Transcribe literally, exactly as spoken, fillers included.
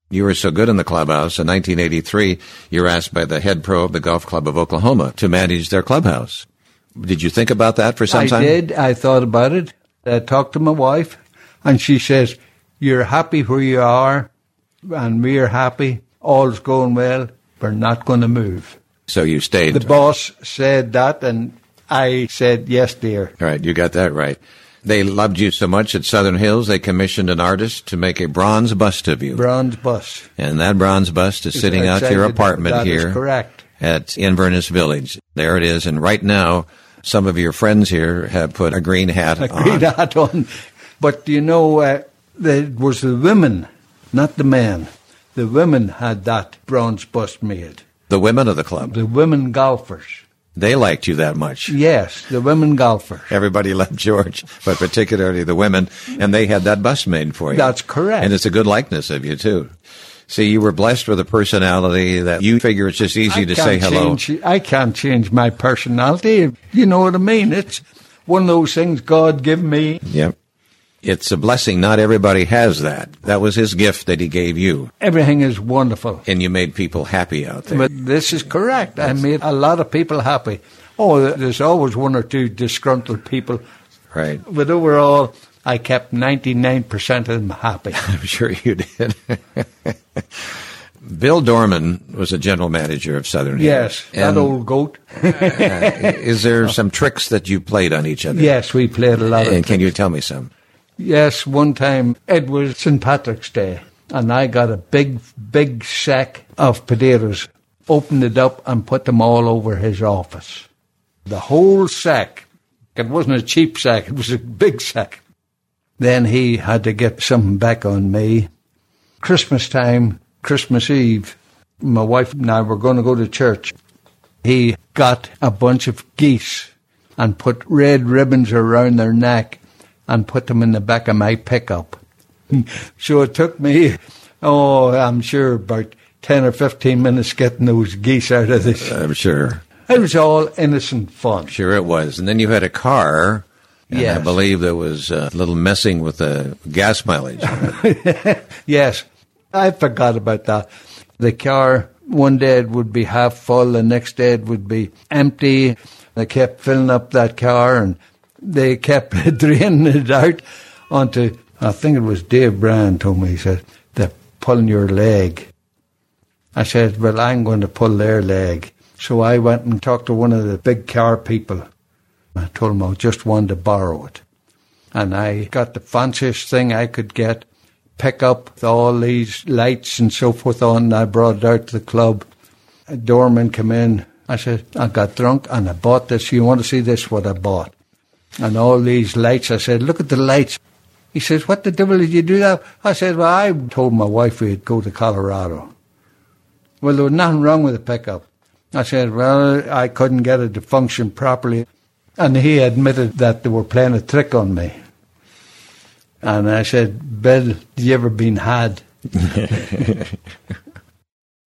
You were so good in the clubhouse, in nineteen eighty-three, you were asked by the head pro of the Golf Club of Oklahoma to manage their clubhouse. Did you think about that for some I time? I did. I thought about it. I talked to my wife, and she says, you're happy where you are, and we're happy. All's going well. We're not going to move. So you stayed. The boss said that, and I said, yes, dear. All right, you got that right. They loved you so much at Southern Hills, they commissioned an artist to make a bronze bust of you. Bronze bust. And that bronze bust is It's sitting out your apartment that here is correct. at Inverness Village. There it is. And right now, some of your friends here have put a green hat a on. A green hat on. But, you know, uh, it was the women, not the men. The women had that bronze bust made. The women of the club? The women golfers. They liked you that much. Yes, the women golfers. Everybody loved George, but particularly the women, and they had that bust made for you. That's correct. And it's a good likeness of you, too. See, you were blessed with a personality that you figure it's just easy I to say hello. Change, I can't change my personality. You know what I mean? It's one of those things God gave me. Yep. It's a blessing. Not everybody has that. That was his gift that he gave you. Everything is wonderful. And you made people happy out there. But this is correct. Yes. I made a lot of people happy. Oh, there's always one or two disgruntled people. Right. But overall, I kept ninety-nine percent of them happy. I'm sure you did. Bill Dorman was a general manager of Southern Hills. Yes, that old goat. uh, is there some tricks that you played on each other? Yes, we played a lot of And can tricks. you tell me some? Yes, one time it was Saint Patrick's Day, and I got a big, big sack of potatoes, opened it up and put them all over his office. The whole sack. It wasn't a cheap sack, it was a big sack. Then he had to get something back on me. Christmas time, Christmas Eve, my wife and I were going to go to church. He got a bunch of geese and put red ribbons around their neck and put them in the back of my pickup. So it took me, oh, I'm sure about ten or fifteen minutes getting those geese out of this. I'm sure. It was all innocent fun. Sure it was. And then you had a car, and yes. I believe there was a little messing with the gas mileage. Yes, I forgot about that. The car, one day it would be half full, the next day it would be empty. They kept filling up that car, and they kept draining it out onto, I think it was Dave Bryan told me, he said, they're pulling your leg. I said, well, I'm going to pull their leg. So I went and talked to one of the big car people. I told him I just wanted to borrow it. And I got the fanciest thing I could get, pick up all these lights and so forth on, and I brought it out to the club. A doorman came in. I said, I got drunk and I bought this. You want to see this, what I bought? And all these lights, I said, look at the lights. He says, what the devil did you do that? I said, well, I told my wife we'd go to Colorado. Well, there was nothing wrong with the pickup. I said, well, I couldn't get it to function properly. And he admitted that they were playing a trick on me. And I said, Bill, have you ever been had?